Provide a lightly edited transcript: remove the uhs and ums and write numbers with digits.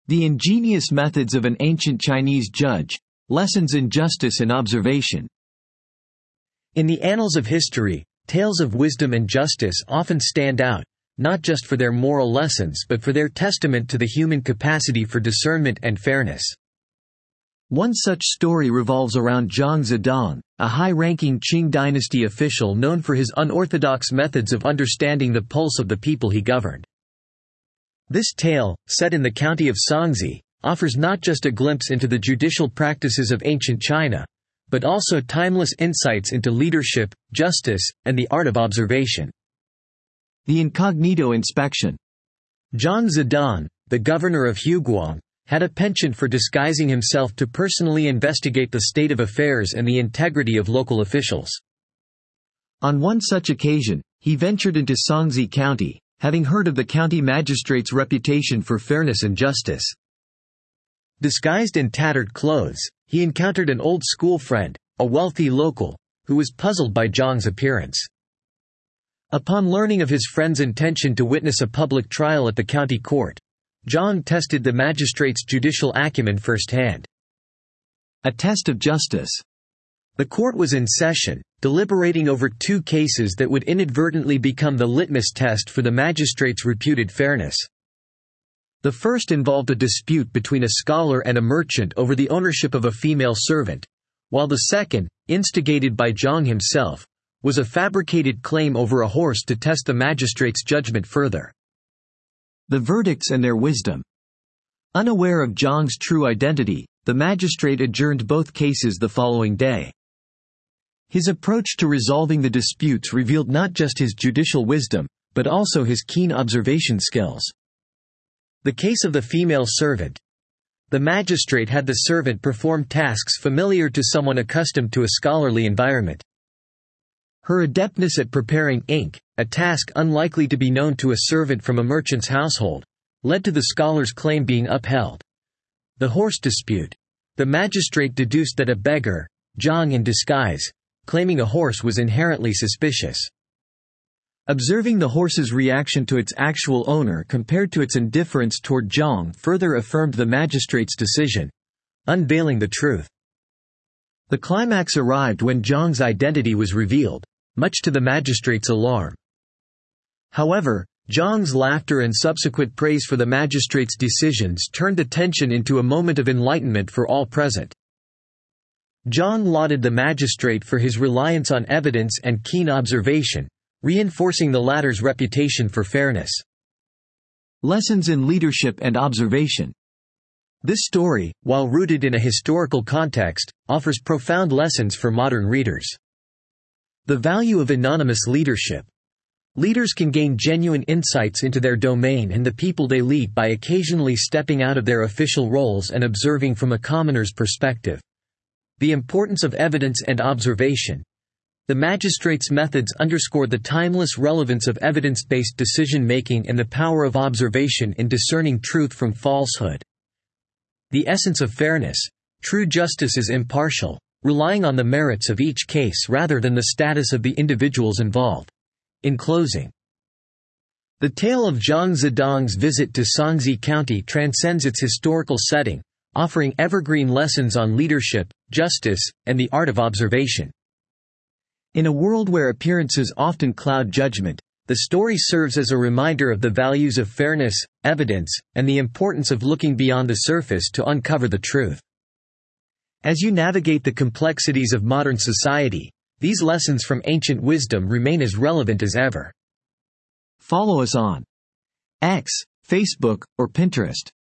The ingenious methods of an ancient Chinese judge. Lessons in justice and observation. In the annals of history, tales of wisdom and justice often stand out, not just for their moral lessons but for their testament to the human capacity for discernment and fairness. One such story revolves around Zhang Zedong, a high-ranking Qing dynasty official known for his unorthodox methods of understanding the pulse of the people he governed. This tale, set in the county of Songzi, offers not just a glimpse into the judicial practices of ancient China, but also timeless insights into leadership, justice, and the art of observation. The incognito inspection. Zhang Zedong, the governor of Huguang, had a penchant for disguising himself to personally investigate the state of affairs and the integrity of local officials. On one such occasion, he ventured into Songzi County, having heard of the county magistrate's reputation for fairness and justice. Disguised in tattered clothes, he encountered an old school friend, a wealthy local, who was puzzled by Zhang's appearance. Upon learning of his friend's intention to witness a public trial at the county court, Zhang tested the magistrate's judicial acumen firsthand. A test of justice. The court was in session, deliberating over two cases that would inadvertently become the litmus test for the magistrate's reputed fairness. The first involved a dispute between a scholar and a merchant over the ownership of a female servant, while the second, instigated by Zhang himself, was a fabricated claim over a horse to test the magistrate's judgment further. The verdicts and their wisdom. Unaware of Zhang's true identity, the magistrate adjourned both cases the following day. His approach to resolving the disputes revealed not just his judicial wisdom, but also his keen observation skills. The case of the female servant. The magistrate had the servant perform tasks familiar to someone accustomed to a scholarly environment. Her adeptness at preparing ink, a task unlikely to be known to a servant from a merchant's household, led to the scholar's claim being upheld. The horse dispute. The magistrate deduced that a beggar, Zhang in disguise, claiming a horse was inherently suspicious. Observing the horse's reaction to its actual owner compared to its indifference toward Zhang further affirmed the magistrate's decision, unveiling the truth. The climax arrived when Zhang's identity was revealed, much to the magistrate's alarm. However, Zhang's laughter and subsequent praise for the magistrate's decisions turned the tension into a moment of enlightenment for all present. Zhang lauded the magistrate for his reliance on evidence and keen observation, reinforcing the latter's reputation for fairness. Lessons in leadership and observation. This story, while rooted in a historical context, offers profound lessons for modern readers. The value of anonymous leadership. Leaders can gain genuine insights into their domain and the people they lead by occasionally stepping out of their official roles and observing from a commoner's perspective. The importance of evidence and observation. The magistrate's methods underscore the timeless relevance of evidence-based decision-making and the power of observation in discerning truth from falsehood. The essence of fairness. True justice is impartial, relying on the merits of each case rather than the status of the individuals involved. In closing, the tale of Zhang Zedong's visit to Songzi County transcends its historical setting, offering evergreen lessons on leadership, justice, and the art of observation. In a world where appearances often cloud judgment, the story serves as a reminder of the values of fairness, evidence, and the importance of looking beyond the surface to uncover the truth. As you navigate the complexities of modern society, these lessons from ancient wisdom remain as relevant as ever. Follow us on X, Facebook, or Pinterest.